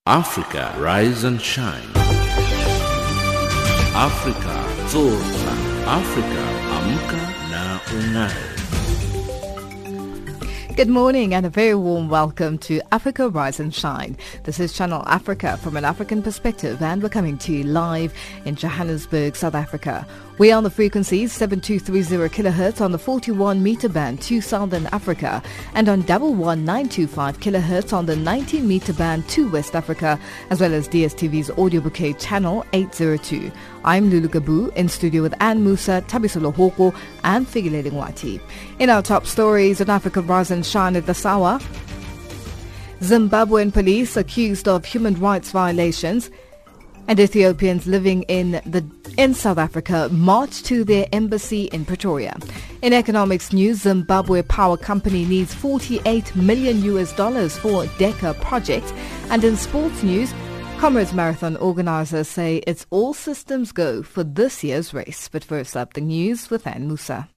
Africa, rise and shine. Africa, zorka. Africa, amka na ung'are. Good morning and a very warm welcome to Africa Rise and Shine. This is Channel Africa from an African perspective, and we're coming to you live in Johannesburg, South Africa. We are on the frequencies 7230 kHz on the 41 meter band to Southern Africa and on 11925 kHz on the 19 meter band to West Africa, as well as DSTV's audio bouquet channel 802. I'm Lulu Gabu in studio with Anne Musa, Tabisolo Hoko and Figilele Ngwati. In our top stories on Africa Rise and Shine at this hour, Zimbabwean police accused of human rights violations, and Ethiopians living in South Africa march to their embassy in Pretoria. In economics news, Zimbabwe Power Company needs $48 million for DECA project. And in sports news, Comrades Marathon organisers say it's all systems go for this year's race. But first up, the news with Anne Musa.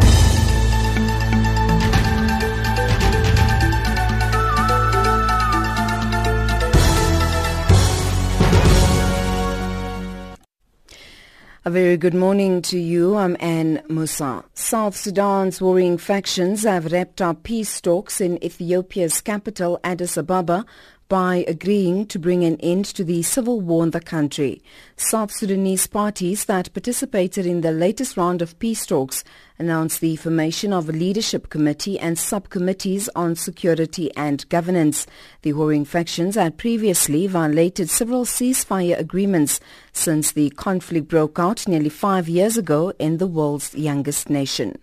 A very good morning to you. I'm Anne Musa. South Sudan's warring factions have wrapped up peace talks in Ethiopia's capital, Addis Ababa, by agreeing to bring an end to the civil war in the country. South Sudanese parties that participated in the latest round of peace talks announced the formation of a leadership committee and subcommittees on security and governance. The warring factions had previously violated several ceasefire agreements since the conflict broke out nearly 5 years ago in the world's youngest nation.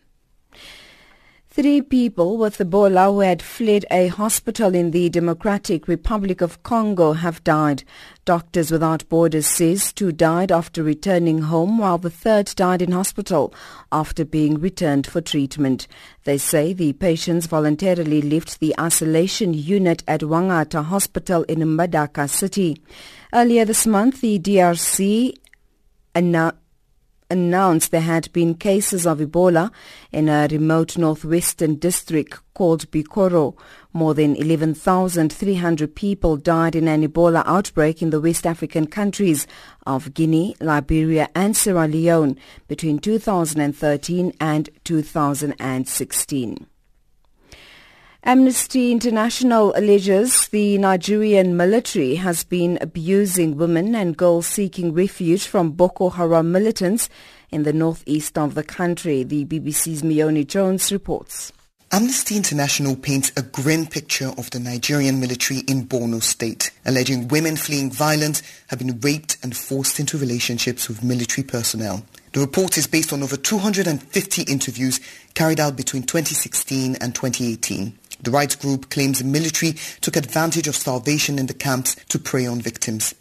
3 people with Ebola who had fled a hospital in the Democratic Republic of Congo have died. Doctors Without Borders says 2 died after returning home, while the 3rd died in hospital after being returned for treatment. They say the patients voluntarily left the isolation unit at Wangata Hospital in Mbandaka City. Earlier this month, the DRC announced there had been cases of Ebola in a remote northwestern district called Bikoro. More than 11,300 people died in an Ebola outbreak in the West African countries of Guinea, Liberia and Sierra Leone between 2013 and 2016. Amnesty International alleges the Nigerian military has been abusing women and girls seeking refuge from Boko Haram militants in the northeast of the country. The BBC's Mioni Jones reports. Amnesty International paints a grim picture of the Nigerian military in Borno State, alleging women fleeing violence have been raped and forced into relationships with military personnel. The report is based on over 250 interviews carried out between 2016 and 2018. The rights group claims the military took advantage of starvation in the camps to prey on victims.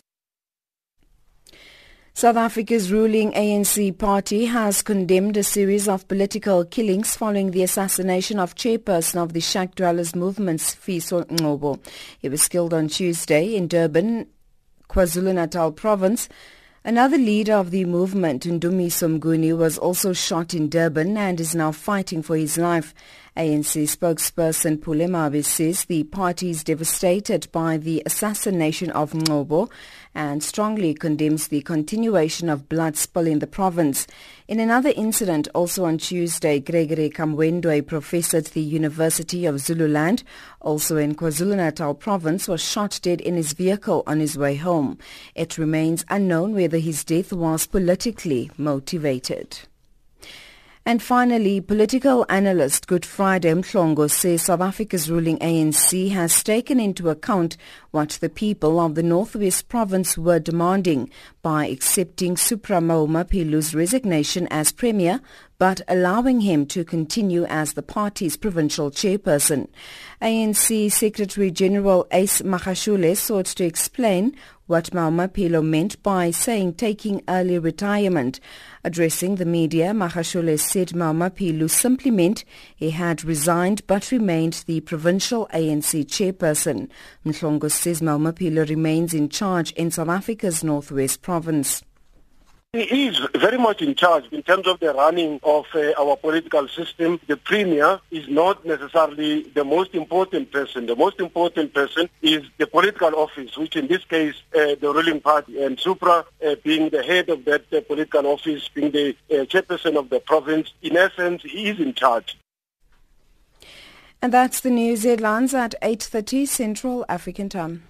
South Africa's ruling ANC party has condemned a series of political killings following the assassination of chairperson of the Shack Dwellers movement, Fiso Ngcobo. He was killed on Tuesday in Durban, KwaZulu-Natal province. Another leader of the movement, Ndumiso Mnguni, was also shot in Durban and is now fighting for his life. ANC spokesperson Pulemabe says the party is devastated by the assassination of Ngcobo and strongly condemns the continuation of blood spill in the province. In another incident, also on Tuesday, Gregory Kamwendo, a professor at the University of Zululand, also in KwaZulu-Natal province, was shot dead in his vehicle on his way home. It remains unknown whether his death was politically motivated. And finally, political analyst Good Friday Mhlongo says South Africa's ruling ANC has taken into account what the people of the Northwest Province were demanding by accepting Supra Mahumaphilu's resignation as Premier, but allowing him to continue as the party's provincial chairperson. ANC Secretary-General Ace Magashule sought to explain what Mahumaphilu meant by saying taking early retirement. Addressing the media, Magashule said Mahumaphilu simply meant he had resigned but remained the provincial ANC chairperson. Mhlongo says Mahumaphilu remains in charge in South Africa's Northwest Province. He is very much in charge in terms of the running of our political system. The Premier is not necessarily the most important person. The most important person is the political office, which in this case, the ruling party, and Supra being the head of that political office, being the chairperson of the province. In essence, he is in charge. And that's the news headlines at 8:30 Central African Time.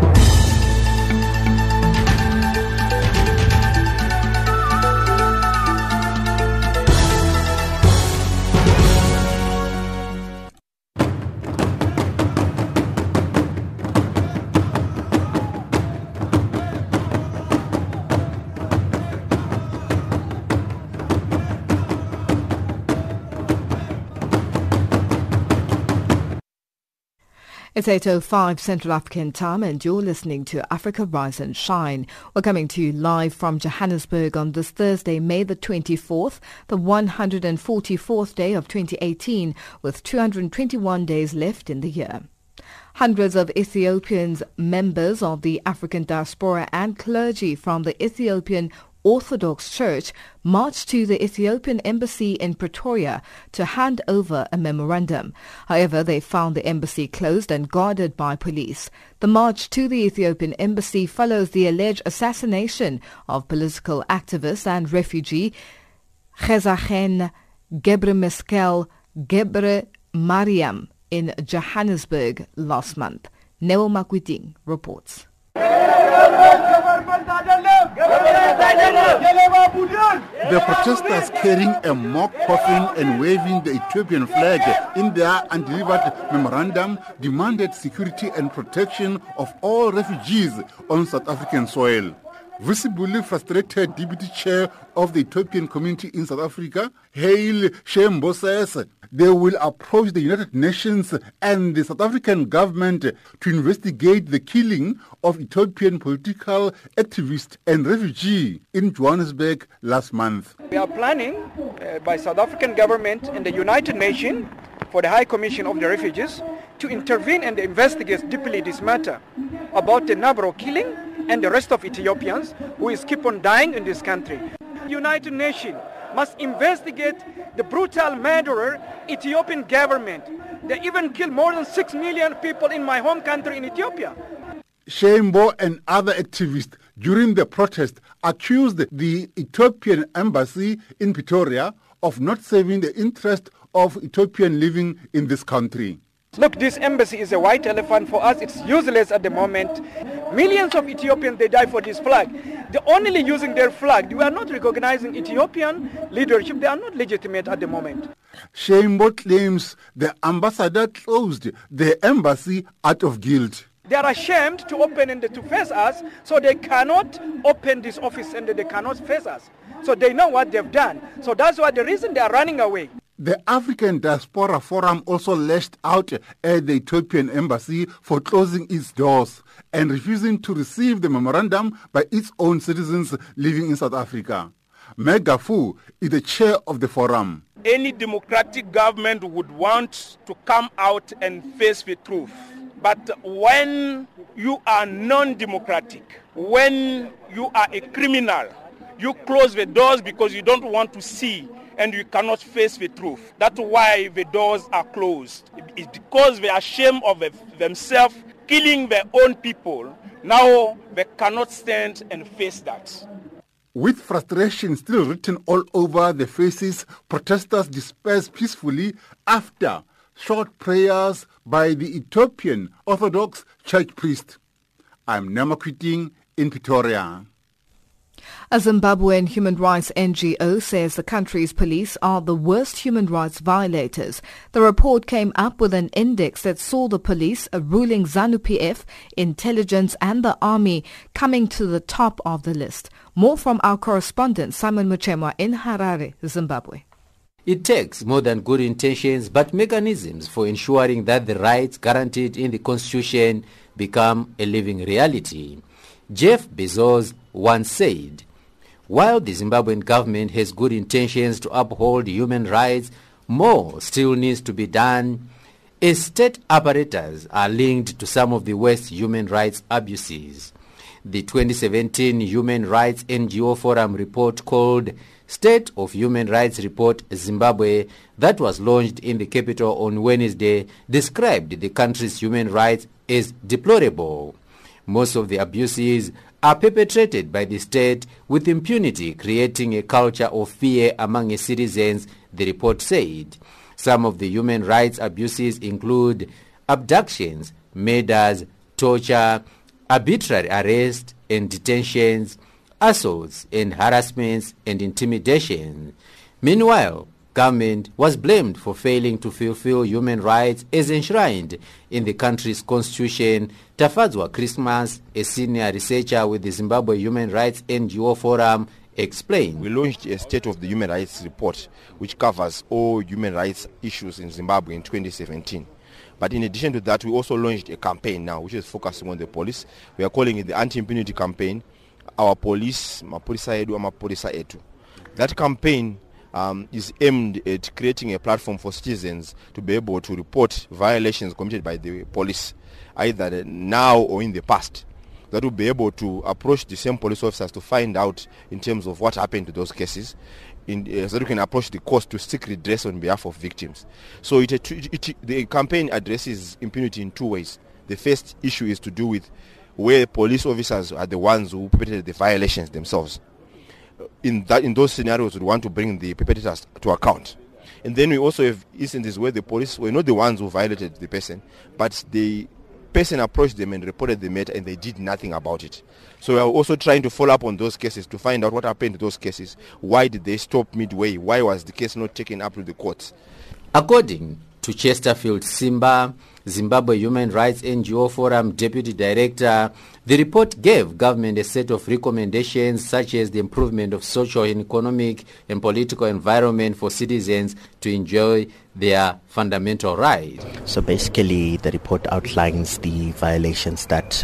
It's 8:05 Central African Time and you're listening to Africa Rise and Shine. We're coming to you live from Johannesburg on this Thursday, May the 24th, the 144th day of 2018, with 221 days left in the year. Hundreds of Ethiopians, members of the African diaspora and clergy from the Ethiopian Orthodox Church marched to the Ethiopian embassy in Pretoria to hand over a memorandum. However, they found the embassy closed and guarded by police. The march to the Ethiopian embassy follows the alleged assassination of political activist and refugee Gezachen Gebremeskel Gebre Mariam in Johannesburg last month. Neo Makwiting reports. The protesters carrying a mock coffin and waving the Ethiopian flag in their undelivered memorandum demanded security and protection of all refugees on South African soil. Visibly frustrated Deputy Chair of the Ethiopian community in South Africa, Haile Shembo, says they will approach the United Nations and the South African government to investigate the killing of Ethiopian political activist and refugee in Johannesburg last month. We are planning by South African government and the United Nations for the High Commission of the Refugees to intervene and investigate deeply this matter about the Nabro killing and the rest of Ethiopians who is keep on dying in this country. United Nations must investigate the brutal murderer Ethiopian government. They even killed more than 6 million people in my home country in Ethiopia. Shembo and other activists during the protest accused the Ethiopian embassy in Pretoria of not serving the interest of Ethiopian living in this country. Look, this embassy is a white elephant for us. It's useless at the moment. Millions of Ethiopians, they die for this flag. They're only using their flag. We are not recognizing Ethiopian leadership. They are not legitimate at the moment. Shembo claims the ambassador closed the embassy out of guilt. They are ashamed to open and to face us, so they cannot open this office and they cannot face us. So they know what they've done. So that's why the reason they are running away. The African Diaspora Forum also lashed out at the Ethiopian embassy for closing its doors and refusing to receive the memorandum by its own citizens living in South Africa. Megafu is the chair of the forum. Any democratic government would want to come out and face the truth. But when you are non-democratic, when you are a criminal, you close the doors because you don't want to see and you cannot face the truth. That's why the doors are closed. It's because they are ashamed of themselves, killing their own people. Now they cannot stand and face that. With frustration still written all over their faces, protesters dispersed peacefully after short prayers by the Ethiopian Orthodox Church priest. I'm Nema Kwiting in Pretoria. A Zimbabwean human rights NGO says the country's police are the worst human rights violators. The report came up with an index that saw the police, a ruling ZANU-PF, intelligence and the army coming to the top of the list. More from our correspondent Simon Muchemwa in Harare, Zimbabwe. It takes more than good intentions but mechanisms for ensuring that the rights guaranteed in the Constitution become a living reality. Jeff Bezos once said, while the Zimbabwean government has good intentions to uphold human rights, more still needs to be done, as state apparatus are linked to some of the worst human rights abuses. the 2017 Human Rights NGO Forum report called State of Human Rights Report Zimbabwe, that was launched in the capital on Wednesday, described the country's human rights as deplorable. Most of the abuses are perpetrated by the state with impunity, creating a culture of fear among its citizens, the report said. Some of the human rights abuses include abductions, murders, torture, arbitrary arrest and detentions, assaults and harassments and intimidation. Meanwhile, government was blamed for failing to fulfill human rights as enshrined in the country's constitution. Tafadzwa Christmas, a senior researcher with the Zimbabwe Human Rights NGO Forum, explained. We launched a State of the Human Rights report which covers all human rights issues in Zimbabwe in 2017. But in addition to that, we also launched a campaign now which is focusing on the police. We are calling it the Anti-Impunity Campaign. Our police, Mapolisa Edu, Mapolisa Etu. That campaign is aimed at creating a platform for citizens to be able to report violations committed by the police, either now or in the past. That will be able to approach the same police officers to find out in terms of what happened to those cases, so that we can approach the court to seek redress on behalf of victims. So the campaign addresses impunity in two ways. The first issue is to do with where police officers are the ones who perpetrated the violations themselves. In those scenarios, we want to bring the perpetrators to account. And then we also have instances where the police were not the ones who violated the person, but the person approached them and reported the matter and they did nothing about it. So we are also trying to follow up on those cases to find out what happened to those cases. Why did they stop midway? Why was the case not taken up to the courts? According to Chesterfield Simba, Zimbabwe Human Rights NGO Forum Deputy Director, the report gave government a set of recommendations such as the improvement of social and economic and political environment for citizens to enjoy their fundamental rights. So basically the report outlines the violations that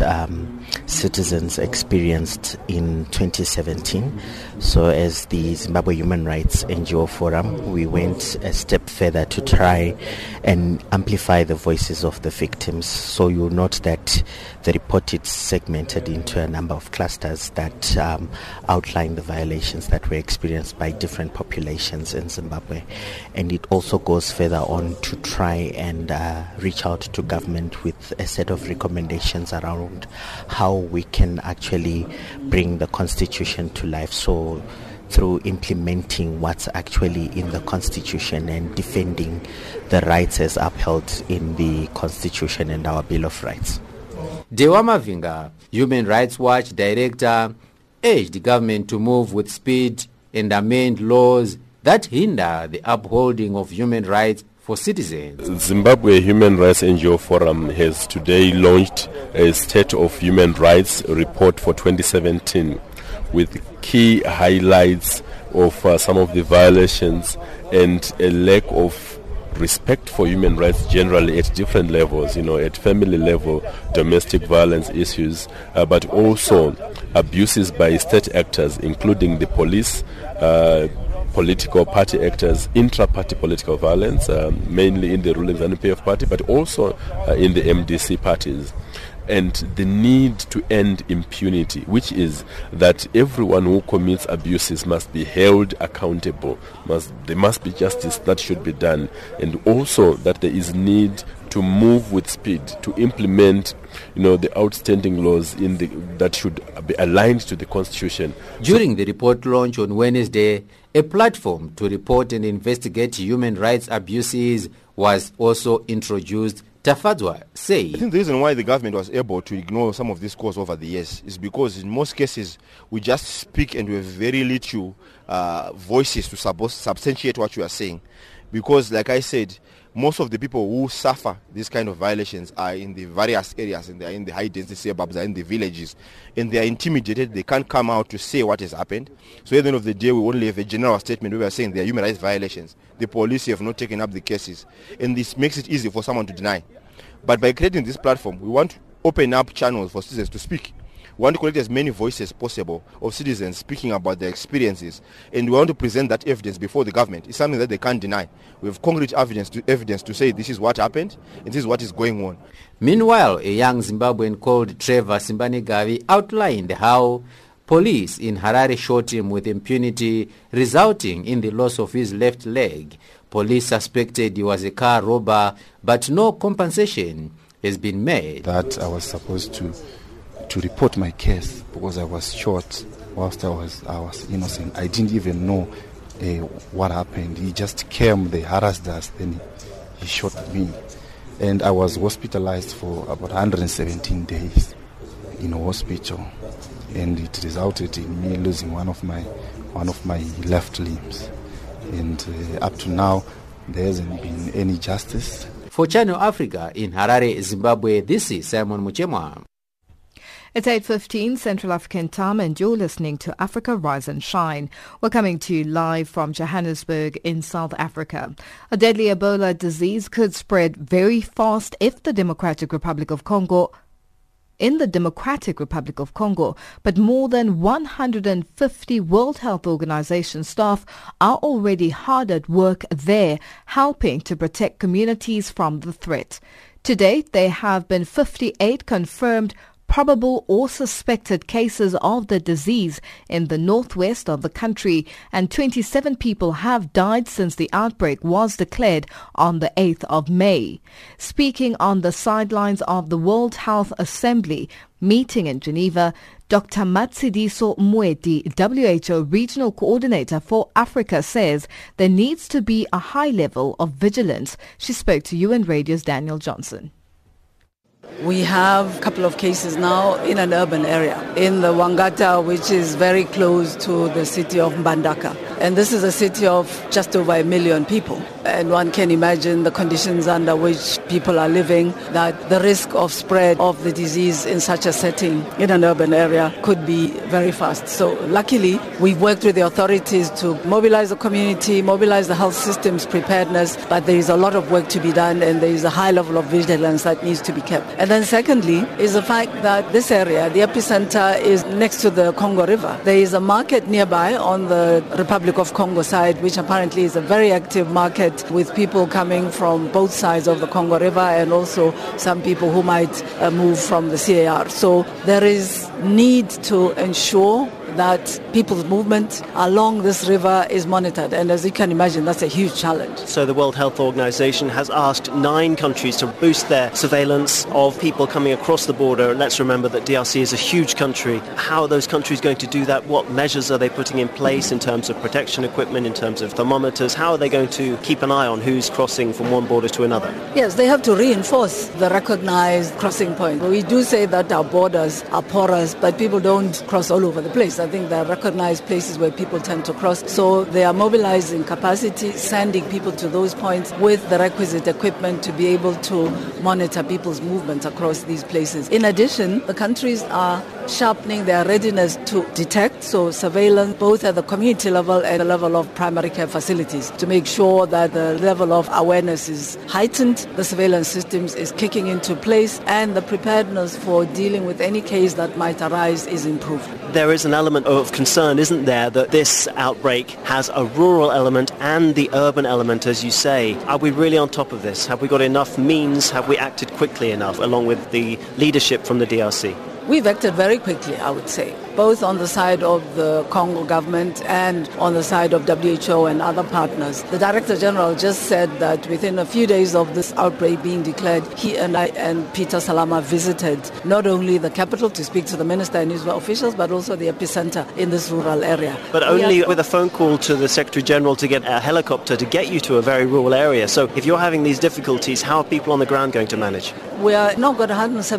citizens experienced in 2017. So as the Zimbabwe Human Rights NGO Forum, we went a step further to try and amplify the voices of the victims. So you'll note that the report is segmented into a number of clusters that outline the violations that were experienced by different populations in Zimbabwe. And it also goes further on to try and reach out to government with a set of recommendations around how we can actually bring the constitution to life. So through implementing what's actually in the constitution and defending the rights as upheld in the constitution and our Bill of Rights. Dewa Mavinga, Human Rights Watch Director, urged the government to move with speed and amend laws that hinder the upholding of human rights for citizens. Zimbabwe Human Rights NGO Forum has today launched a State of Human Rights report for 2017 with key highlights of some of the violations and a lack of respect for human rights generally at different levels, at family level, domestic violence issues, but also abuses by state actors, including the police, political party actors, intra-party political violence, mainly in the ruling ZANU-PF party, but also in the MDC parties. And the need to end impunity, which is that everyone who commits abuses must be held accountable. There must be justice that should be done. And also that there is need to move with speed to implement the outstanding laws that should be aligned to the Constitution. During the report launch on Wednesday, a platform to report and investigate human rights abuses was also introduced. Tafadzwa say, I think the reason why the government was able to ignore some of these calls over the years is because in most cases we just speak and we have very little voices to substantiate what you are saying. Because like I said, most of the people who suffer these kind of violations are in the various areas, and they are in the high density suburbs, they are in the villages, and they are intimidated. They can't come out to say what has happened. So at the end of the day, we only have a general statement where we are saying there are human rights violations. The police have not taken up the cases, and this makes it easy for someone to deny. But by creating this platform, we want to open up channels for citizens to speak. We want to collect as many voices as possible of citizens speaking about their experiences, and we want to present that evidence before the government. It's something that they can't deny. We have concrete evidence to say this is what happened and this is what is going on. Meanwhile, a young Zimbabwean called Trevor Simbanegavi outlined how police in Harare shot him with impunity, resulting in the loss of his left leg. Police suspected he was a car robber, but no compensation has been made. That I was supposed to report my case because I was shot whilst I was innocent. I didn't even know what happened. He just came, they harassed us, then he shot me. And I was hospitalized for about 117 days in a hospital, and it resulted in me losing one of my left limbs. And up to now, there hasn't been any justice. For Channel Africa in Harare, Zimbabwe, this is Simon Muchemwa. It's 8:15 Central African Time and you're listening to Africa Rise and Shine. We're coming to you live from Johannesburg in South Africa. A deadly Ebola disease could spread very fast if the Democratic Republic of Congo but more than 150 World Health Organization staff are already hard at work there, helping to protect communities from the threat. To date, there have been 58 confirmed probable or suspected cases of the disease in the northwest of the country, and 27 people have died since the outbreak was declared on the 8th of May. Speaking on the sidelines of the World Health Assembly meeting in Geneva, Dr. Matshidiso Moeti, WHO Regional Coordinator for Africa, says there needs to be a high level of vigilance. She spoke to UN Radio's Daniel Johnson. We have a couple of cases now in an urban area, in the Wangata, which is very close to the city of Mbandaka. And this is a city of just over 1 million people. And one can imagine the conditions under which people are living, that the risk of spread of the disease in such a setting in an urban area could be very fast. So luckily, we've worked with the authorities to mobilize the community, mobilize the health system's preparedness, but there is a lot of work to be done and there is a high level of vigilance that needs to be kept. And then secondly is the fact that this area, the epicenter, is next to the Congo River. There is a market nearby on the Republic of Congo side, which apparently is a very active market with people coming from both sides of the Congo River and also some people who might move from the CAR. So there is need to ensure that people's movement along this river is monitored, and as you can imagine, that's a huge challenge. So the World Health Organization has asked 9 countries to boost their surveillance of people coming across the border. Let's remember that DRC is a huge country. How are those countries going to do that? What measures are they putting in place in terms of protection equipment, in terms of thermometers? How are they going to keep an eye on who's crossing from one border to another? Yes, they have to reinforce the recognized crossing point. We do say that our borders are porous, but people don't cross all over the place. I think there are recognized places where people tend to cross. So they are mobilizing capacity, sending people to those points with the requisite equipment to be able to monitor people's movements across these places. In addition, the countries are sharpening their readiness to detect, so surveillance both at the community level and the level of primary care facilities to make sure that the level of awareness is heightened, the surveillance systems is kicking into place, and the preparedness for dealing with any case that might arise is improved. There is an element of concern, isn't there, that this outbreak has a rural element and the urban element, as you say. Are we really on top of this? Have we got enough means? Have we acted quickly enough, along with the leadership from the DRC? We've acted very quickly, I would say, both on the side of the Congo government and on the side of WHO and other partners. The Director General just said that within a few days of this outbreak being declared, he and I and Peter Salama visited not only the capital to speak to the minister and his officials, but also the epicenter in this rural area. But only with a phone call to the Secretary General to get a helicopter to get you to a very rural area. So if you're having these difficulties, how are people on the ground going to manage? We are now got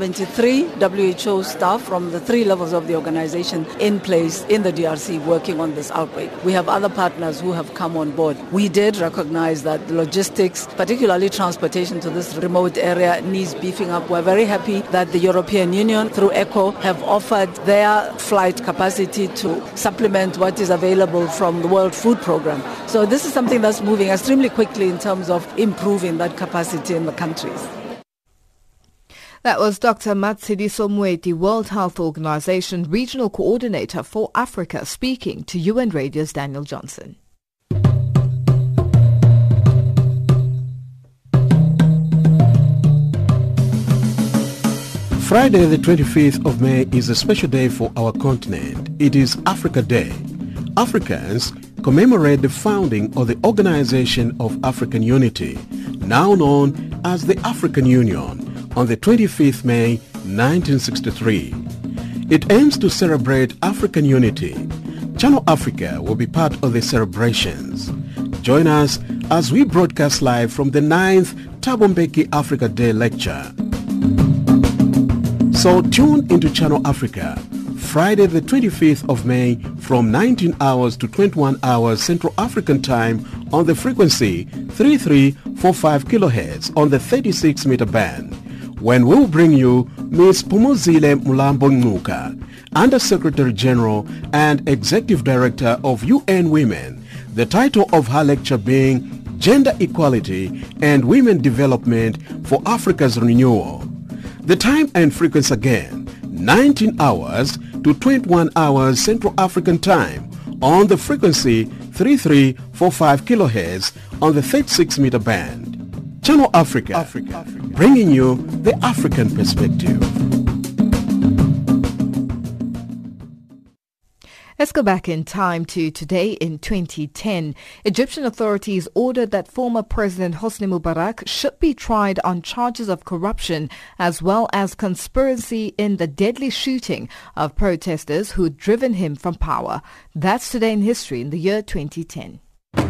173 WHO staff from the 3 levels of the organization in place in the DRC working on this outbreak. We have other partners who have come on board. We did recognize that the logistics, particularly transportation to this remote area, needs beefing up. We're very happy that the European Union through ECHO have offered their flight capacity to supplement what is available from the World Food Programme. So this is something that's moving extremely quickly in terms of improving that capacity in the countries. That was Dr. Matshidiso Moeti, World Health Organization Regional Coordinator for Africa, speaking to UN Radio's Daniel Johnson. Friday the 25th of May is a special day for our continent. It is Africa Day. Africans commemorate the founding of the Organization of African Unity, now known as the African Union, on the 25th May 1963. It aims to celebrate African unity. Channel Africa will be part of the celebrations. Join us as we broadcast live from the 9th Thabo Mbeki Africa Day lecture. So tune into Channel Africa, Friday the 25th of May from 19 hours to 21 hours Central African Time on the frequency 3345 kHz on the 36-meter band, when we'll bring you Ms. Phumzile Mulambo Ngcuka, Under-Secretary General and Executive Director of UN Women, the title of her lecture being Gender Equality and Women Development for Africa's Renewal. The time and frequency again, 19 hours to 21 hours Central African Time on the frequency 3345 kHz on the 36-meter band. Channel Africa, bringing you the African perspective. Let's go back in time to today in 2010. Egyptian authorities ordered that former President Hosni Mubarak should be tried on charges of corruption as well as conspiracy in the deadly shooting of protesters who'd driven him from power. That's today in history in the year 2010.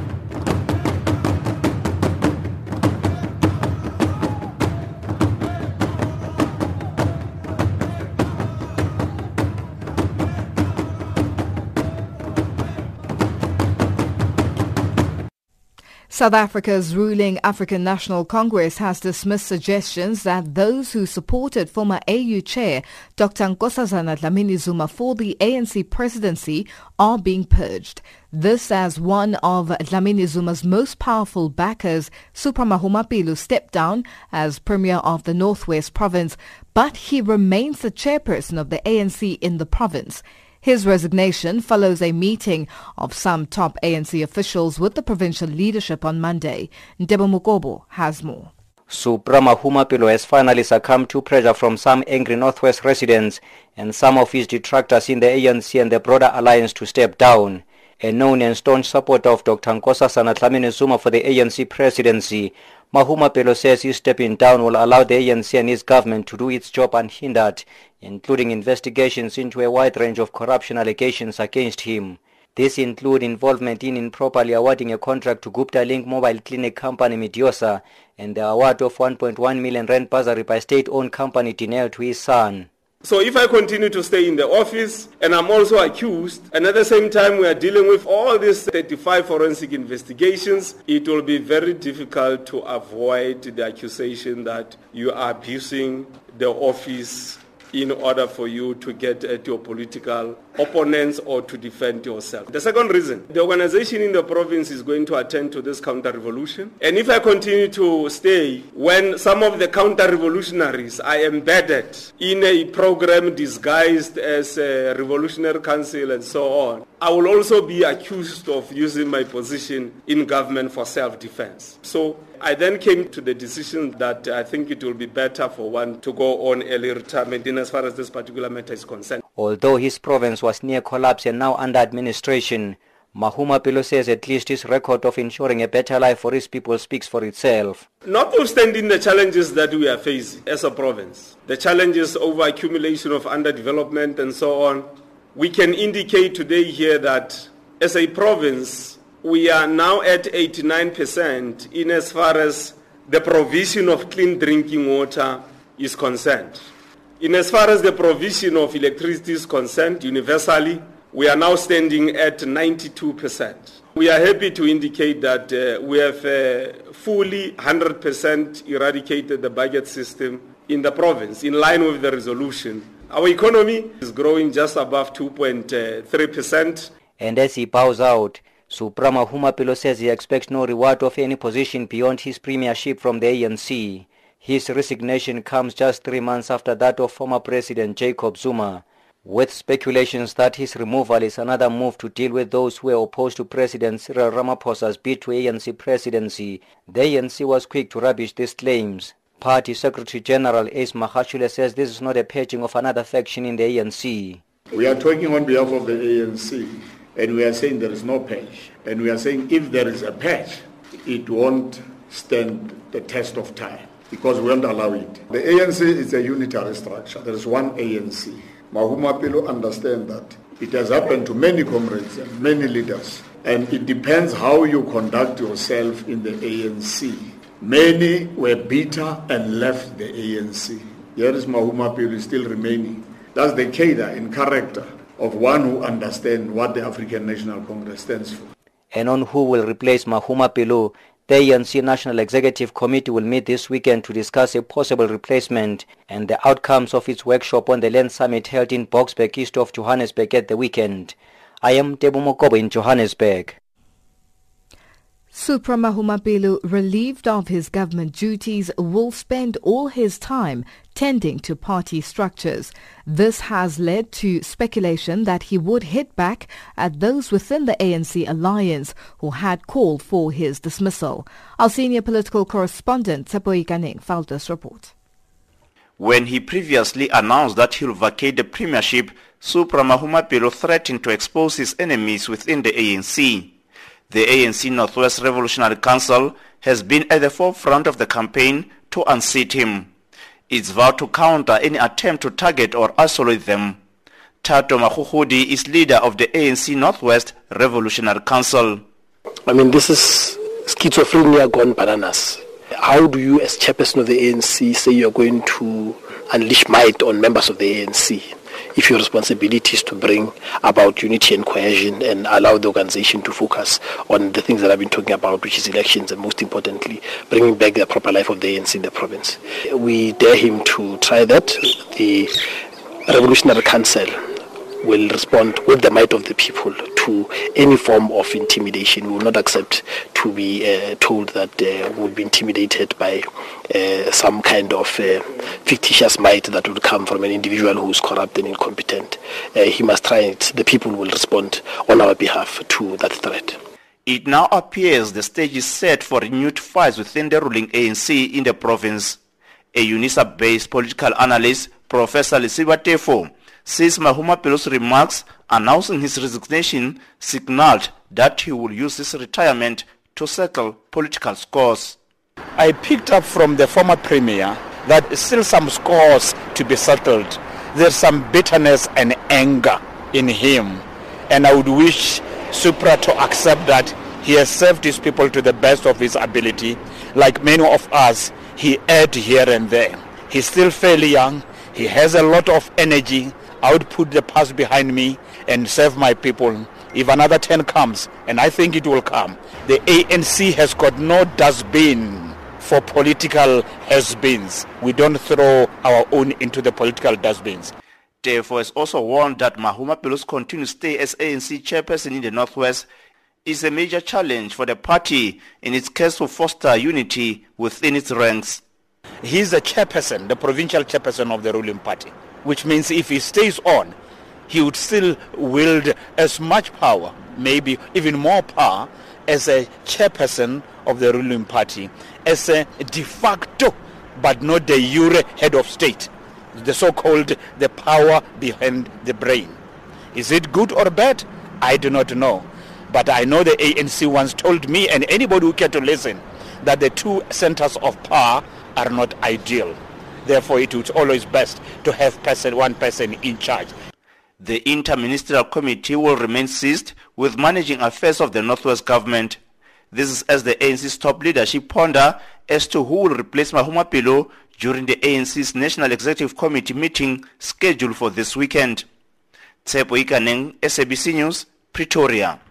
South Africa's ruling African National Congress has dismissed suggestions that those who supported former AU chair Dr. Nkosazana Dlamini-Zuma for the ANC presidency are being purged. This as one of Dlamini-Zuma's most powerful backers, Supra Mahumapelo, stepped down as Premier of the Northwest Province, but he remains the chairperson of the ANC in the province. His resignation follows a meeting of some top ANC officials with the provincial leadership on Monday. Ntebo Mukobo has more. Supra Mahumapelo has finally succumbed to pressure from some angry Northwest residents and some of his detractors in the ANC and the broader alliance to step down. A known and staunch supporter of Dr. Nkosazana Dlamini-Zuma for the ANC presidency, Mahumapelo says his stepping down will allow the ANC and his government to do its job unhindered, including investigations into a wide range of corruption allegations against him. These include involvement in improperly awarding a contract to Gupta Link mobile clinic company Midiosa and the award of 1.1 million rand bursary by state-owned company Dineo to his son. So if I continue to stay in the office and I'm also accused, and at the same time we are dealing with all these 35 forensic investigations, it will be very difficult to avoid the accusation that you are abusing the office in order for you to get at your political opponents or to defend yourself. The second reason, the organization in the province is going to attend to this counter-revolution. And if I continue to stay when some of the counter-revolutionaries are embedded in a program disguised as a revolutionary council and so on, I will also be accused of using my position in government for self-defense. So I then came to the decision that I think it will be better for one to go on early retirement in as far as this particular matter is concerned. Although his province was near collapse and now under administration, Mahumapelo says at least his record of ensuring a better life for his people speaks for itself. Notwithstanding the challenges that we are facing as a province, the challenges over accumulation of underdevelopment and so on, we can indicate today here that as a province, we are now at 89% in as far as the provision of clean drinking water is concerned. In as far as the provision of electricity is concerned, universally, we are now standing at 92%. We are happy to indicate that we have fully 100% eradicated the budget system in the province, in line with the resolution. Our economy is growing just above 2.3%. And as he bows out, Supra Mahumapelo says he expects no reward of any position beyond his premiership from the ANC. His resignation comes just 3 months after that of former President Jacob Zuma, with speculations that his removal is another move to deal with those who were opposed to President Cyril Ramaphosa's bid to ANC presidency. The ANC was quick to rubbish these claims. Party Secretary General Ace Magashule says this is not a purging of another faction in the ANC. We are talking on behalf of the ANC, and we are saying there is no purge. And we are saying if there is a purge, it won't stand the test of time, because we won't allow it. The ANC is a unitary structure. There is one ANC. Mahumapelo understand that it has happened to many comrades and many leaders, and it depends how you conduct yourself in the ANC. Many were bitter and left the ANC. Here is Mahumapelo still remaining. That's the cadre in character of one who understands what the African National Congress stands for. And on who will replace Mahumapelo, the ANC National Executive Committee will meet this weekend to discuss a possible replacement and the outcomes of its workshop on the Land Summit held in Boksburg, east of Johannesburg at the weekend. I am Tebo Mokobo in Johannesburg. Supra Mahumapelo, relieved of his government duties, will spend all his time tending to party structures. This has led to speculation that he would hit back at those within the ANC alliance who had called for his dismissal. Our senior political correspondent, Tsepo Ikaneng, filed this report. When he previously announced that he'll vacate the premiership, Supra Mahumapelo threatened to expose his enemies within the ANC. The ANC Northwest Revolutionary Council has been at the forefront of the campaign to unseat him. It's vowed to counter any attempt to target or isolate them. Tato Makhukhudi is leader of the ANC Northwest Revolutionary Council. I mean, this is schizophrenia gone bananas. How do you, as chairperson of the ANC, say you're going to unleash might on members of the ANC if your responsibility is to bring about unity and cohesion and allow the organization to focus on the things that I've been talking about, which is elections and most importantly, bringing back the proper life of the ANC in the province? We dare him to try that. The Revolutionary Council will respond with the might of the people to any form of intimidation. We will not accept to be told that we will be intimidated by some kind of fictitious might that would come from an individual who is corrupt and incompetent. He must try it. The people will respond on our behalf to that threat. It now appears the stage is set for renewed fights within the ruling ANC in the province. A UNISA-based political analyst, Professor Lesiba Tefo, says Mahumapelo's remarks announcing his resignation signaled that he will use his retirement to settle political scores. I picked up from the former premier that still some scores to be settled. There's some bitterness and anger in him, and I would wish Supra to accept that he has served his people to the best of his ability. Like many of us, he erred here and there. He's still fairly young. He has a lot of energy. I would put the past behind me and serve my people. If another 10 comes, and I think it will come, the ANC has got no dustbin for political has-beens. We don't throw our own into the political dustbins. Tefo has also warned that Mahumapelo's continued stay as ANC chairperson in the Northwest is a major challenge for the party in its quest to foster unity within its ranks. He's the chairperson, the provincial chairperson of the ruling party, which means if he stays on, he would still wield as much power, maybe even more power, as a chairperson of the ruling party, as a de facto, but not de jure head of state, the so-called the power behind the brain. Is it good or bad? I do not know. But I know the ANC once told me, and anybody who cared to listen, that the two centers of power are not ideal. Therefore, it is always best to have one person in charge. The Interministerial Committee will remain seized with managing affairs of the Northwest government. This is as the ANC's top leadership ponder as to who will replace Mahumapelo during the ANC's National Executive Committee meeting scheduled for this weekend. Tsepo Ikaneng, SABC News, Pretoria.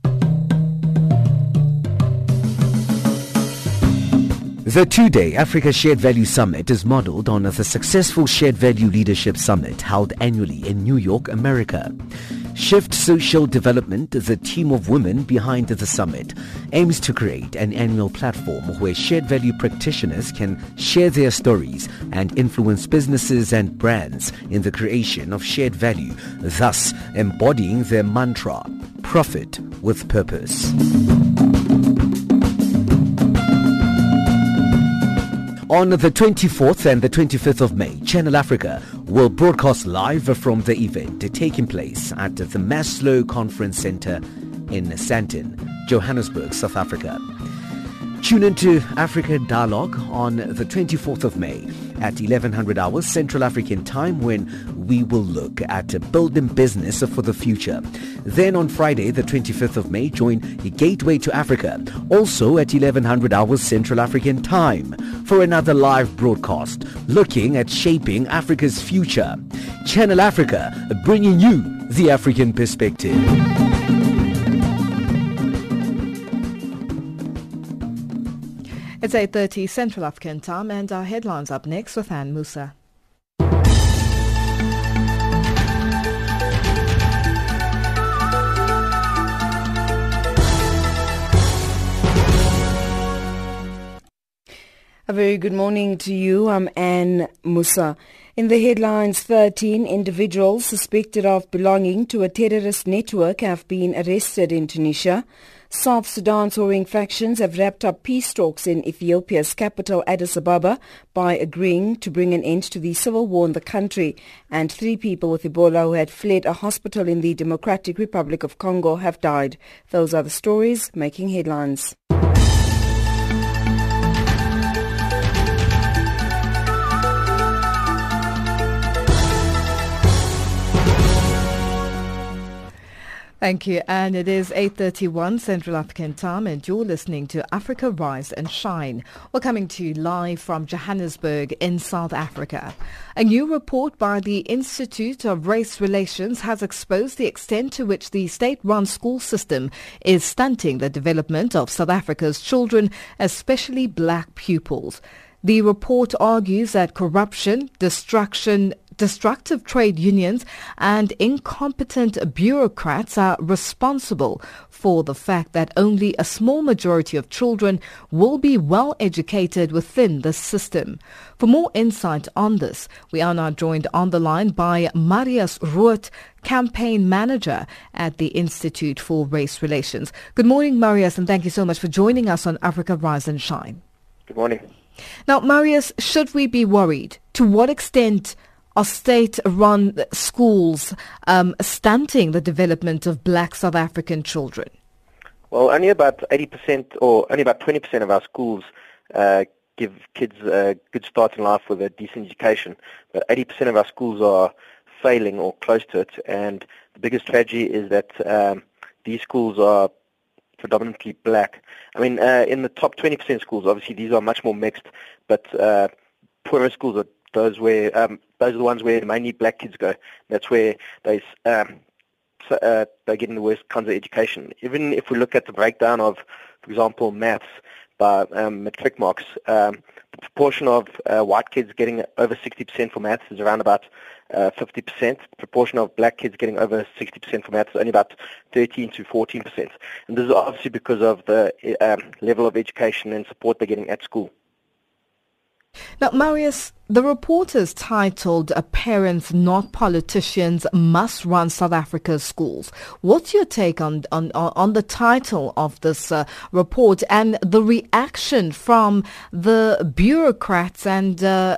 The two-day Africa Shared Value Summit is modeled on the successful Shared Value Leadership Summit held annually in New York, America. Shift Social Development, the team of women behind the summit, aims to create an annual platform where shared value practitioners can share their stories and influence businesses and brands in the creation of shared value, thus embodying their mantra, profit with purpose. On the 24th and the 25th of May, Channel Africa will broadcast live from the event taking place at the Maslow Conference Centre in Sandton, Johannesburg, South Africa. Tune into Africa Dialogue on the 24th of May at 1100 hours Central African Time, when we will look at building business for the future. Then on Friday, the 25th of May, join Gateway to Africa, also at 1100 hours Central African Time, for another live broadcast looking at shaping Africa's future. Channel Africa, bringing you the African perspective. It's 8:30 Central African Time, and our headlines up next with Anne Musa. A very good morning to you. I'm Anne Musa. In the headlines, 13 individuals suspected of belonging to a terrorist network have been arrested in Tunisia. South Sudan's warring factions have wrapped up peace talks in Ethiopia's capital Addis Ababa by agreeing to bring an end to the civil war in the country. And 3 people with Ebola who had fled a hospital in the Democratic Republic of Congo have died. Those are the stories making headlines. Thank you, and it is 8:31 Central African Time, and you're listening to Africa Rise and Shine. We're coming to you live from Johannesburg in South Africa. A new report by the Institute of Race Relations has exposed the extent to which the state-run school system is stunting the development of South Africa's children, especially black pupils. The report argues that corruption, destructive trade unions and incompetent bureaucrats are responsible for the fact that only a small majority of children will be well educated within the system. For more insight on this, we are now joined on the line by Marius Root, campaign manager at the Institute for Race Relations. Good morning, Marius, and thank you so much for joining us on Africa Rise and Shine. Good morning. Now, Marius, should we be worried? To what extent are state-run schools stunting the development of black South African children? Well, only about 80% or only about 20% of our schools give kids a good start in life with a decent education. But 80% of our schools are failing or close to it. And the biggest tragedy is that these schools are predominantly black. I mean, in the top 20% schools, obviously these are much more mixed, but poorer schools are those are the ones where mainly black kids go. That's where they're getting the worst kinds of education. Even if we look at the breakdown of, for example, maths by matric marks, the proportion of white kids getting over 60% for maths is around about 50%. The proportion of black kids getting over 60% for maths is only about 13 to 14%. And this is obviously because of the level of education and support they're getting at school. Now, Marius, the report is titled "Parents, Not Politicians, Must Run South Africa's Schools." What's your take on the title of this report and the reaction from the bureaucrats and the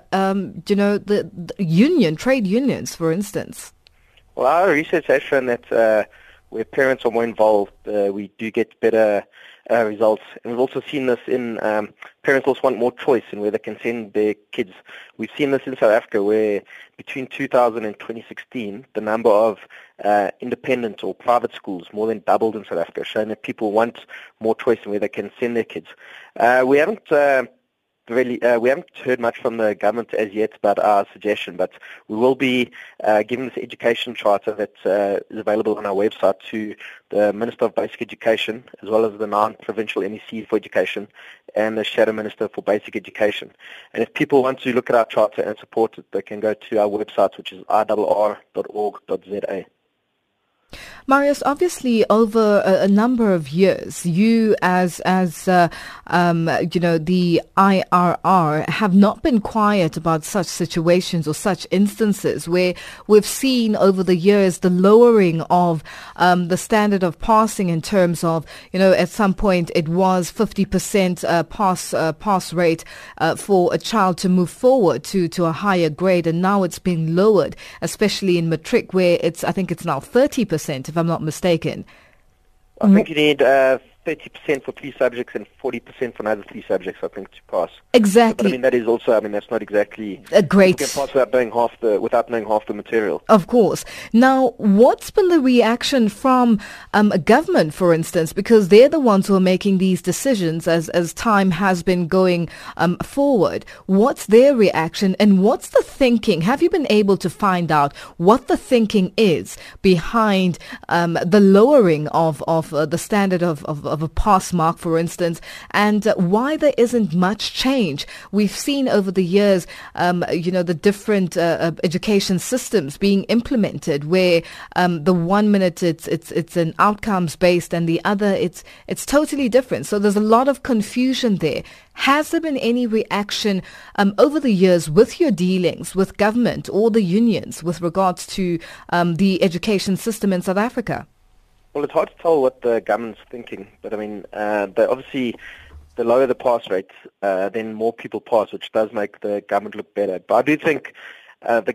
trade unions, for instance? Well, our research has shown that where parents are more involved, we do get better results. And we've also seen this in parents also want more choice in where they can send their kids. We've seen this in South Africa where between 2000 and 2016, the number of independent or private schools more than doubled in South Africa, showing that people want more choice in where they can send their kids. We haven't heard much from the government as yet about our suggestion, but we will be giving this education charter that is available on our website to the Minister of Basic Education, as well as the non-provincial MEC for Education and the Shadow Minister for Basic Education. And if people want to look at our charter and support it, they can go to our website, which is irr.org.za. Marius, obviously over a number of years, you as the IRR have not been quiet about such situations or such instances where we've seen over the years the lowering of the standard of passing in terms of, at some point it was 50% pass rate for a child to move forward to a higher grade, and now it's been lowered, especially in matric where I think it's now 30%, if I'm not mistaken. I think you need 30% for 3 subjects and 40% for another 3 subjects, I think, to pass. Exactly. But, that is also, that's not exactly a great. You can pass without knowing half the material. Of course. Now, what's been the reaction from government, for instance, because they're the ones who are making these decisions as time has been going forward? What's their reaction and what's the thinking? Have you been able to find out what the thinking is behind the lowering of the standard of a pass mark, for instance, and why there isn't much change? We've seen over the years, the different education systems being implemented, where the 1 minute it's an outcomes based, and the other it's totally different. So there's a lot of confusion there. Has there been any reaction over the years with your dealings with government or the unions with regards to the education system in South Africa? Well, it's hard to tell what the government's thinking, but they obviously, the lower the pass rate, then more people pass, which does make the government look better. But I do think there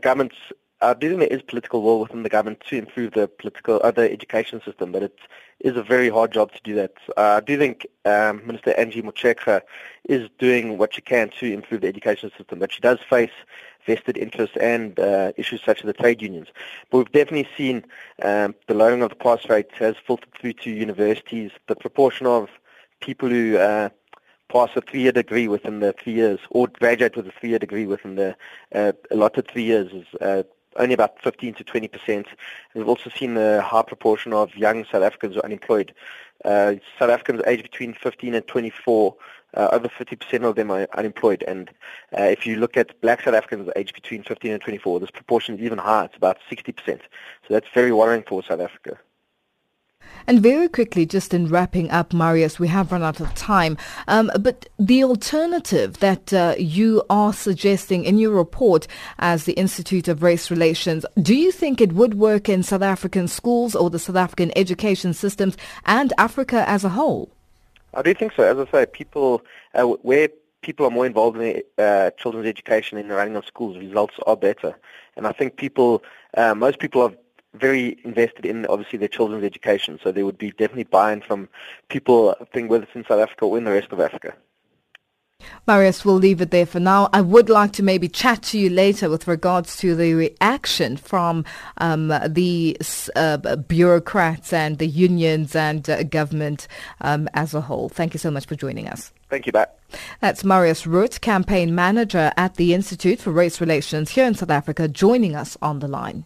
is political will within the government to improve the education system, but it is a very hard job to do that. I do think Minister Angie Motshekga is doing what she can to improve the education system, but she does face vested interests and issues such as the trade unions. But we've definitely seen the lowering of the pass rate has filtered through to universities. The proportion of people who pass a 3-year degree within the 3 years, or graduate with a 3-year degree within the allotted 3 years, is only about 15 to 20%. We've also seen a high proportion of young South Africans who are unemployed. South Africans aged between 15 and 24, over 50% of them are unemployed. And if you look at black South Africans aged between 15 and 24, this proportion is even higher. It's about 60%. So that's very worrying for South Africa. And very quickly, just in wrapping up, Marius, we have run out of time, but the alternative that you are suggesting in your report as the Institute of Race Relations, do you think it would work in South African schools or the South African education systems and Africa as a whole? I do think so. As I say, people where people are more involved in children's education and the running of schools, results are better. And I think most people are very invested in, obviously, their children's education. So there would be definitely buy-in from people, I think, whether it's in South Africa or in the rest of Africa. Marius, we'll leave it there for now. I would like to maybe chat to you later with regards to the reaction from the bureaucrats and the unions and government as a whole. Thank you so much for joining us. Thank you, Bat. That's Marius Root, campaign manager at the Institute for Race Relations here in South Africa, joining us on the line.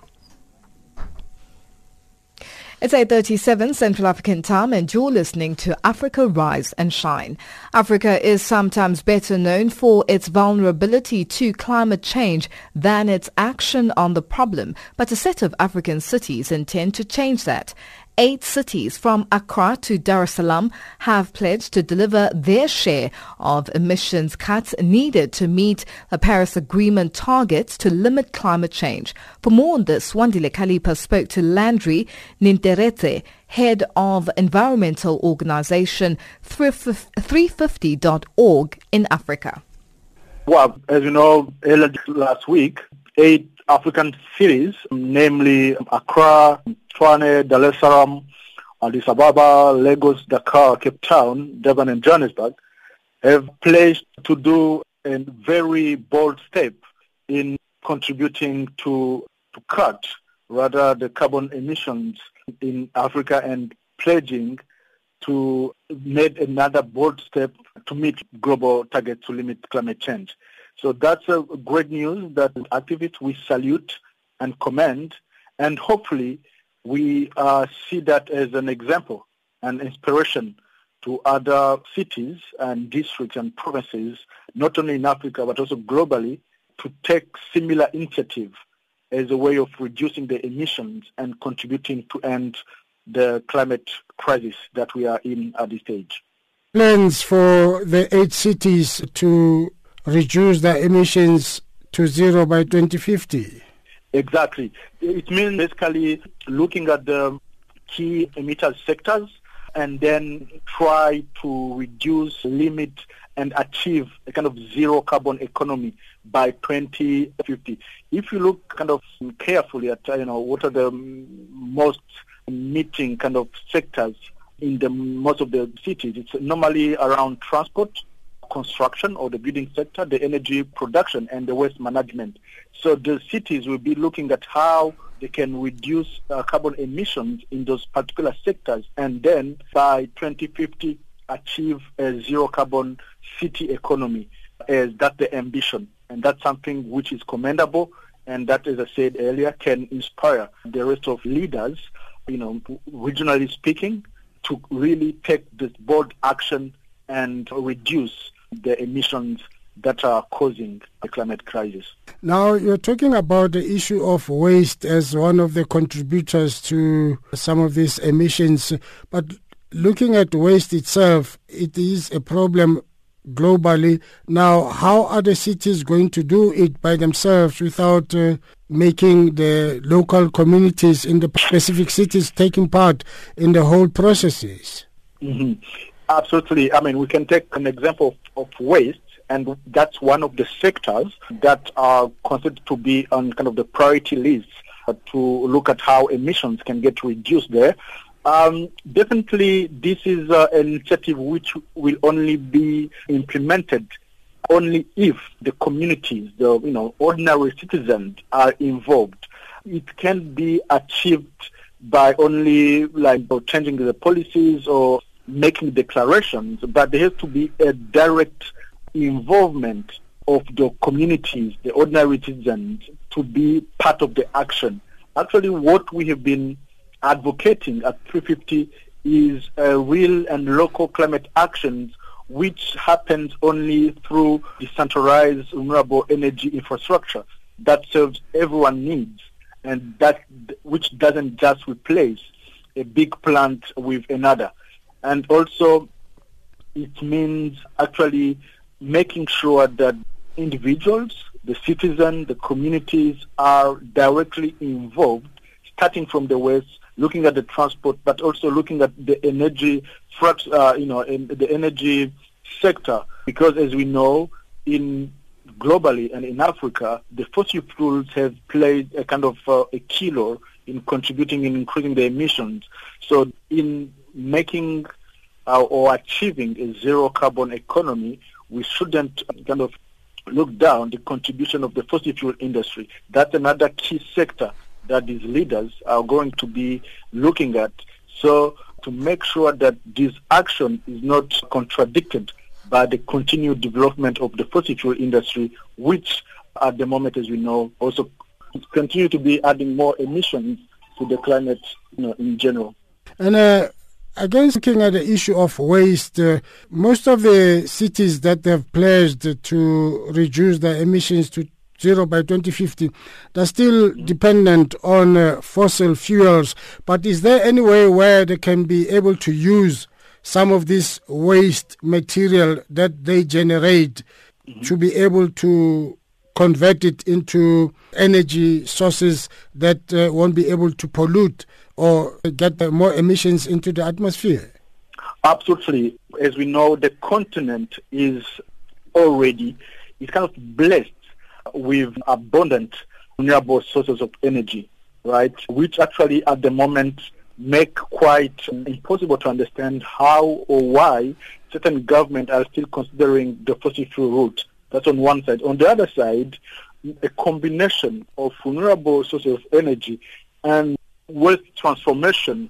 It's 8:37 Central African Time, and you're listening to Africa Rise and Shine. Africa is sometimes better known for its vulnerability to climate change than its action on the problem, but a set of African cities intend to change that. 8 cities from Accra to Dar es Salaam have pledged to deliver their share of emissions cuts needed to meet the Paris Agreement targets to limit climate change. For more on this, Wandile Kalipa spoke to Landry Ninterete, head of environmental organization 350.org in Africa. Well, as you know, earlier last week, 8 African cities, namely Accra, Tshwane, Dar es Salaam, Addis Ababa, Lagos, Dakar, Cape Town, Durban and Johannesburg, have pledged to do a very bold step in contributing to cut, rather, the carbon emissions in Africa, and pledging to make another bold step to meet global targets to limit climate change. So that's a great news that activists we salute and commend, and hopefully we see that as an example and inspiration to other cities and districts and provinces, not only in Africa but also globally, to take similar initiative as a way of reducing the emissions and contributing to end the climate crisis that we are in at this stage. Plans for the 8 cities to reduce their emissions to zero by 2050. Exactly. It means basically looking at the key emitter sectors and then try to reduce, limit, and achieve a kind of zero carbon economy by 2050. If you look kind of carefully at, what are the most emitting kind of sectors in the most of the cities, it's normally around transport, construction or the building sector, the energy production, and the waste management. So the cities will be looking at how they can reduce carbon emissions in those particular sectors, and then by 2050 achieve a zero carbon city economy. That's the ambition, and that's something which is commendable, and that, as I said earlier, can inspire the rest of leaders, regionally speaking, to really take this bold action and reduce the emissions that are causing the climate crisis. Now, you're talking about the issue of waste as one of the contributors to some of these emissions, but looking at waste itself, it is a problem globally. Now, how are the cities going to do it by themselves without making the local communities in the specific cities taking part in the whole processes? Mm-hmm. Absolutely. I mean, we can take an example of waste, and that's one of the sectors that are considered to be on kind of the priority list to look at how emissions can get reduced there. Definitely, this is an initiative which will only be implemented only if the communities, the ordinary citizens are involved. It can be achieved by only changing the policies or making declarations, but there has to be a direct involvement of the communities, the ordinary citizens, to be part of the action. Actually, what we have been advocating at 350 is real and local climate actions, which happens only through decentralized renewable energy infrastructure that serves everyone's needs, and that which doesn't just replace a big plant with another. And also, it means actually making sure that individuals, the citizens, the communities are directly involved, starting from the waste, looking at the transport, but also looking at the energy, in the energy sector, because as we know, globally and in Africa, the fossil fuels have played a kind of a key role in contributing and increasing the emissions. So in making or achieving a zero carbon economy, we shouldn't kind of look down the contribution of the fossil fuel industry. That's another key sector that these leaders are going to be looking at. So to make sure that this action is not contradicted by the continued development of the fossil fuel industry, which at the moment, as we know, also continue to be adding more emissions to the climate, in general. And again, looking at the issue of waste, most of the cities that have pledged to reduce their emissions to zero by 2050, they're still dependent on fossil fuels. But is there any way where they can be able to use some of this waste material that they generate to be able to convert it into energy sources that won't be able to pollute or get more emissions into the atmosphere? Absolutely. As we know, the continent is kind of blessed with abundant renewable sources of energy, right? Which actually at the moment make quite impossible to understand how or why certain governments are still considering the fossil fuel route. That's on one side. On the other side, a combination of renewable sources of energy and waste transformation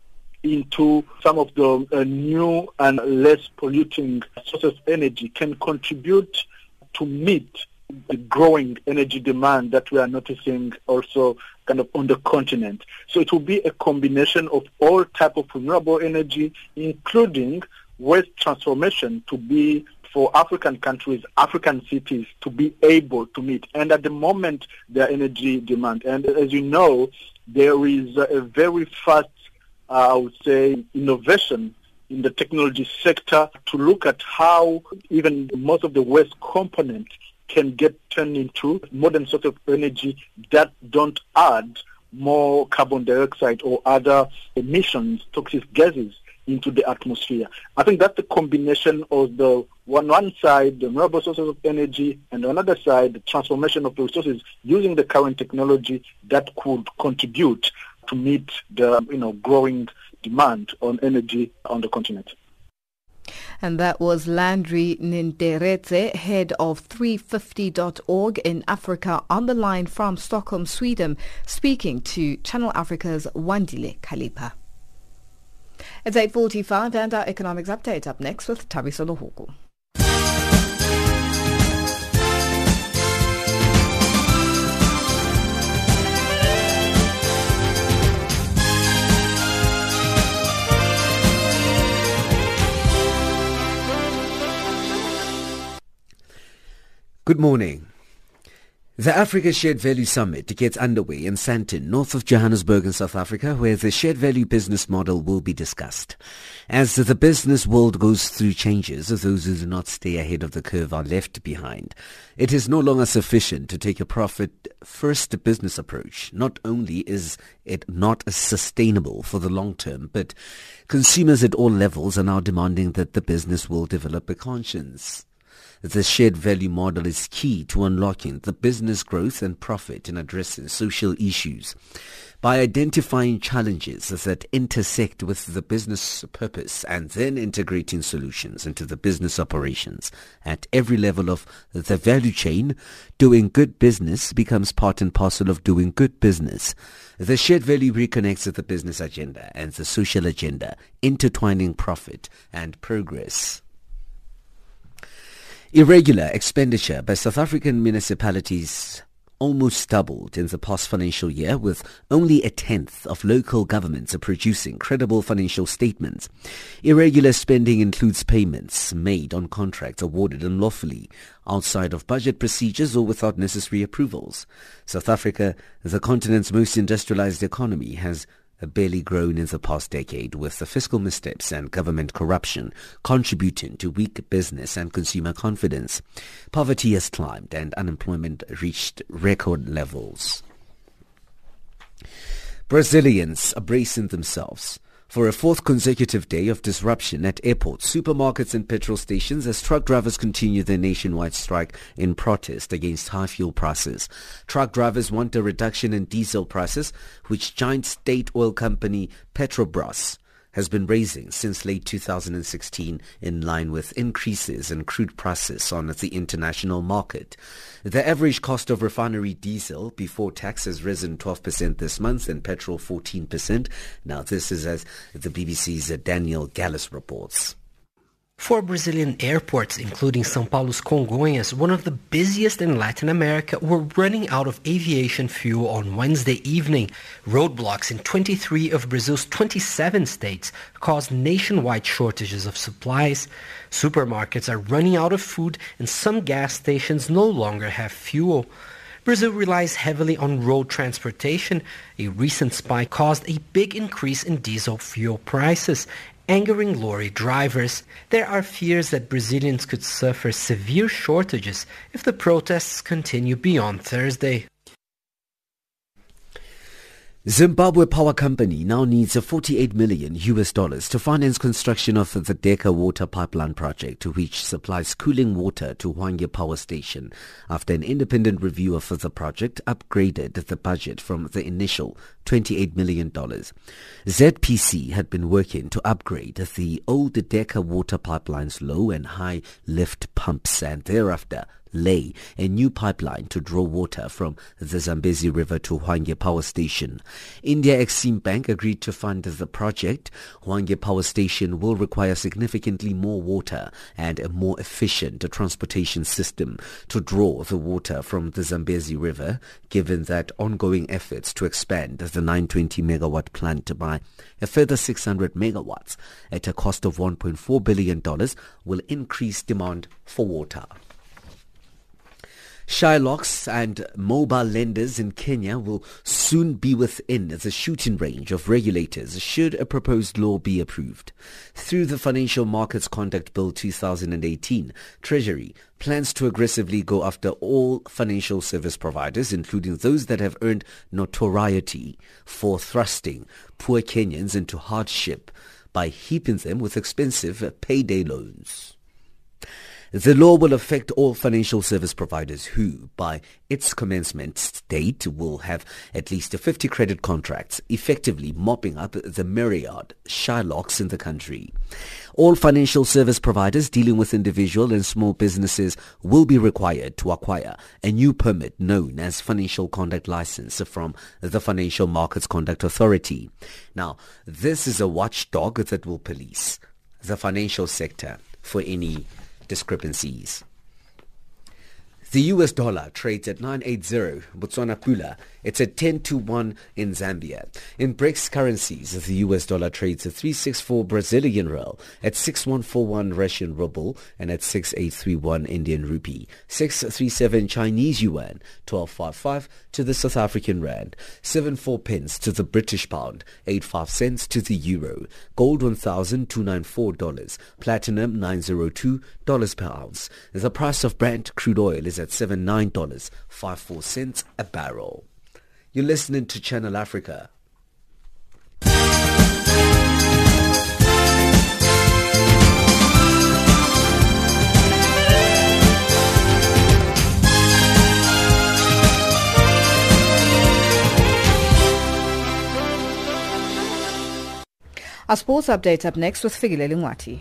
into some of the new and less polluting sources of energy can contribute to meet the growing energy demand that we are noticing also kind of on the continent. So it will be a combination of all type of renewable energy, including waste transformation, to be for African countries, African cities to be able to meet. And at the moment, their energy demand. And as you know, there is a very fast I would say, innovation in the technology sector to look at how even most of the waste components can get turned into modern sort of energy that don't add more carbon dioxide or other emissions, toxic gases into the atmosphere. I think that's the combination of the one side, the renewable sources of energy, and on the other side, the transformation of the resources using the current technology that could contribute to meet the growing demand on energy on the continent. And that was Landry Ninteretse, head of 350.org in Africa, on the line from Stockholm, Sweden, speaking to Channel Africa's Wandile Kalipa. It's 8:45 and our economics update up next with Thabiso Lohoko. Good morning. The Africa Shared Value Summit gets underway in Sandton, north of Johannesburg in South Africa, where the shared value business model will be discussed. As the business world goes through changes, those who do not stay ahead of the curve are left behind. It is no longer sufficient to take a profit-first business approach. Not only is it not sustainable for the long term, but consumers at all levels are now demanding that the business will develop a conscience. The shared value model is key to unlocking the business growth and profit in addressing social issues. By identifying challenges that intersect with the business purpose and then integrating solutions into the business operations at every level of the value chain, doing good business becomes part and parcel of doing good business. The shared value reconnects the business agenda and the social agenda, intertwining profit and progress. Irregular expenditure by South African municipalities almost doubled in the past financial year, with only a tenth of local governments producing credible financial statements. Irregular spending includes payments made on contracts awarded unlawfully, outside of budget procedures or without necessary approvals. South Africa, the continent's most industrialized economy, has barely grown in the past decade, with the fiscal missteps and government corruption contributing to weak business and consumer confidence. Poverty has climbed and unemployment reached record levels. Brazilians are bracing themselves for a fourth consecutive day of disruption at airports, supermarkets and petrol stations as truck drivers continue their nationwide strike in protest against high fuel prices. Truck drivers want a reduction in diesel prices, which giant state oil company Petrobras has been raising since late 2016 in line with increases in crude prices on the international market. The average cost of refinery diesel before tax has risen 12% this month and petrol 14%. Now this is as the BBC's Daniel Gallis reports. For Brazilian airports, including São Paulo's Congonhas, one of the busiest in Latin America, were running out of aviation fuel on Wednesday evening. Roadblocks in 23 of Brazil's 27 states caused nationwide shortages of supplies. Supermarkets are running out of food and some gas stations no longer have fuel. Brazil relies heavily on road transportation. A recent spike caused a big increase in diesel fuel prices, angering lorry drivers. There are fears that Brazilians could suffer severe shortages if the protests continue beyond Thursday. Zimbabwe Power Company now needs $48 million to finance construction of the Deka water pipeline project, which supplies cooling water to Hwange Power Station, after an independent review of the project upgraded the budget from the initial $28 million. ZPC had been working to upgrade the old Deka water pipeline's low and high lift pumps and thereafter lay a new pipeline to draw water from the Zambezi River to Hwange Power Station. India Exim Bank agreed to fund the project. Hwange Power Station will require significantly more water and a more efficient transportation system to draw the water from the Zambezi River, given that ongoing efforts to expand the 920 megawatt plant by a further 600 megawatts at a cost of $1.4 billion will increase demand for water. Shylocks and mobile lenders in Kenya will soon be within the shooting range of regulators should a proposed law be approved. Through the Financial Markets Conduct Bill 2018, Treasury plans to aggressively go after all financial service providers, including those that have earned notoriety for thrusting poor Kenyans into hardship by heaping them with expensive payday loans. The law will affect all financial service providers who, by its commencement date, will have at least 50 credit contracts, effectively mopping up the myriad Shylocks in the country. All financial service providers dealing with individual and small businesses will be required to acquire a new permit known as Financial Conduct License from the Financial Markets Conduct Authority. Now, this is a watchdog that will police the financial sector for any discrepancies. The US dollar trades at 980 Botswana Pula. It's at 10-1 in Zambia. In BRICS currencies, the US dollar trades at 364 Brazilian real, at 6141 Russian ruble, and at 6831 Indian rupee. 637 Chinese yuan, 1255 to the South African rand. 74 pence to the British pound, 85 cents to the euro. Gold $1,294. Platinum $902 per ounce. The price of Brent crude oil is at $79.54 a barrel. You're listening to Channel Africa. Our sports update up next with Figileli Ngwati.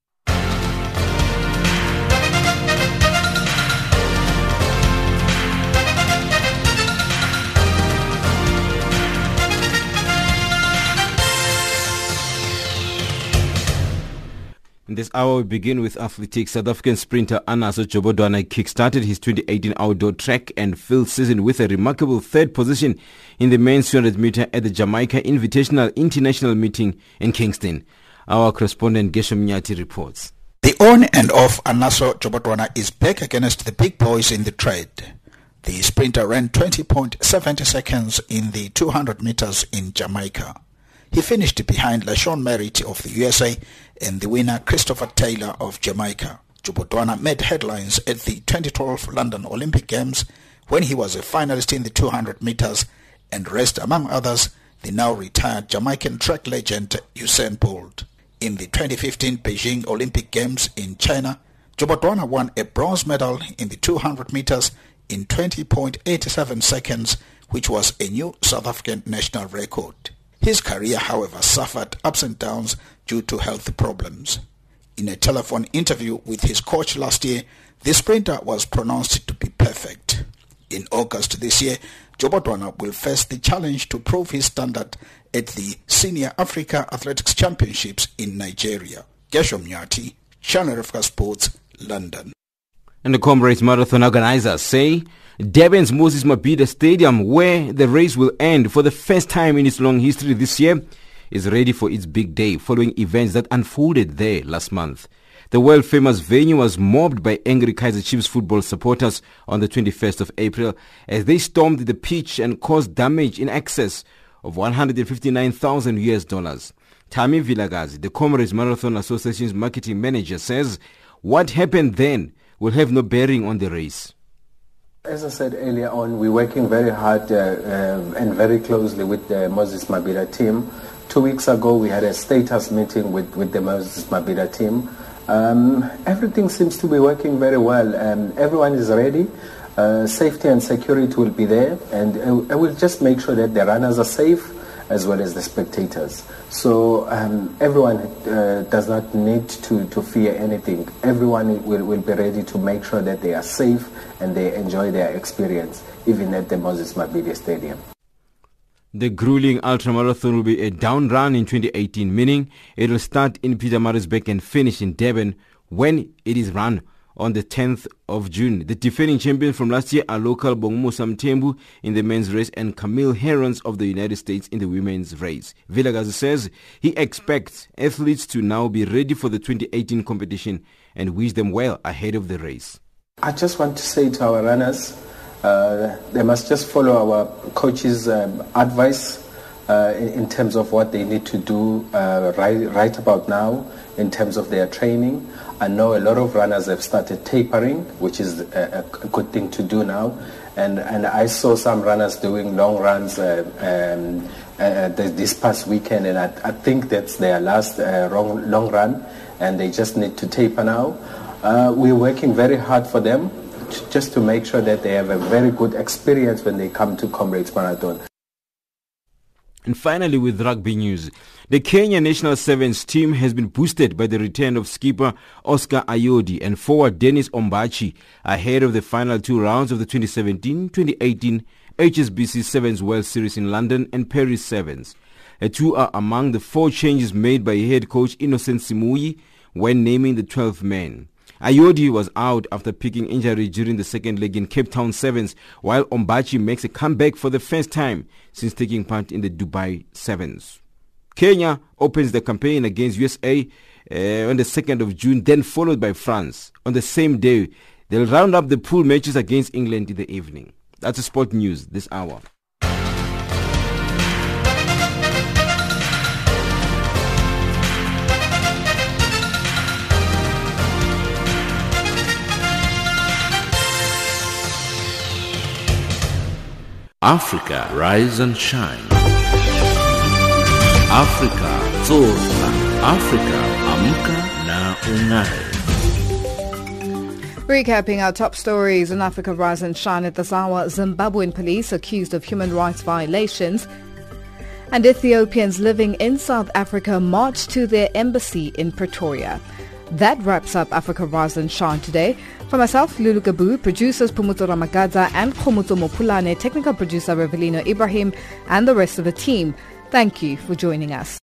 In this hour, we begin with athletics. South African sprinter Anaso Jobodwana kick-started his 2018 outdoor track and field season with a remarkable third position in the men's 200-meter at the Jamaica Invitational International Meeting in Kingston. Our correspondent Geshem Nyati reports. The on and off Anaso Jobodwana is back against the big boys in the trade. The sprinter ran 20.70 seconds in the 200 meters in Jamaica. He finished behind LaShawn Merritt of the USA and the winner Christopher Taylor of Jamaica. Jobodwana made headlines at the 2012 London Olympic Games when he was a finalist in the 200 meters and raced, among others, the now retired Jamaican track legend Usain Bolt. In the 2015 Beijing Olympic Games in China, Jobodwana won a bronze medal in the 200 meters in 20.87 seconds, which was a new South African national record. His career, however, suffered ups and downs due to health problems. In a telephone interview with his coach last year, the sprinter was pronounced to be perfect. In August this year, Jobodwana will face the challenge to prove his standard at the Senior Africa Athletics Championships in Nigeria. Geshem Nyati, Channel Africa Sports, London. And the Comrades Marathon organizers say Durban's Moses Mabhida Stadium, where the race will end for the first time in its long history this year, is ready for its big day following events that unfolded there last month. The world-famous venue was mobbed by angry Kaizer Chiefs football supporters on the 21st of April as they stormed the pitch and caused damage in excess of $159,000. Tami Vilagazi, the Comrades Marathon Association's marketing manager, says what happened then will have no bearing on the race. As I said earlier on, we're working very hard and very closely with the Moses Mabhida team. 2 weeks ago, we had a status meeting with the Moses Mabhida team. Everything seems to be working very well. Everyone is ready. Safety and security will be there, and we'll just make sure that the runners are safe as well as the spectators. So everyone does not need to fear anything. Everyone will be ready to make sure that they are safe and they enjoy their experience, even at the Moses Mabhida Stadium. The grueling ultramarathon will be a down run in 2018, meaning it will start in Pietermaritzburg and finish in Durban when it is run on the 10th of June. The defending champions from last year are local Bongumusa Mthembu in the men's race and Camille Herons of the United States in the women's race. Vilagazi says he expects athletes to now be ready for the 2018 competition and wish them well ahead of the race. I just want to say to our runners, they must just follow our coaches' advice in terms of what they need to do right about now in terms of their training. I know a lot of runners have started tapering, which is a good thing to do now. And I saw some runners doing long runs this past weekend, and I think that's their last long run, and they just need to taper now. We're working very hard for them just to make sure that they have a very good experience when they come to Comrades Marathon. And finally, with rugby news, the Kenya National Sevens team has been boosted by the return of skipper Oscar Ayodi and forward Dennis Ombachi ahead of the final 2 rounds of the 2017-2018 HSBC Sevens World Series in London and Paris Sevens. The two are among the 4 changes made by head coach Innocent Simuyi when naming the 12th man. Ayodi was out after picking injury during the second leg in Cape Town Sevens, while Ombachi makes a comeback for the first time since taking part in the Dubai Sevens. Kenya opens the campaign against USA on the 2nd of June, then followed by France. On the same day, they'll round up the pool matches against England in the evening. That's the sport news this hour. Africa, rise and shine. Africa, zorka. Africa, amka na ung'are. Recapping our top stories in Africa Rise and Shine at this hour, Zimbabwean police accused of human rights violations, and Ethiopians living in South Africa march to their embassy in Pretoria. That wraps up Africa Rise and Shine today. For myself, Lulu Gabu, producers Pumuto Ramagaza and Khomuto Mopulane, technical producer Revelino Ibrahim, and the rest of the team, thank you for joining us.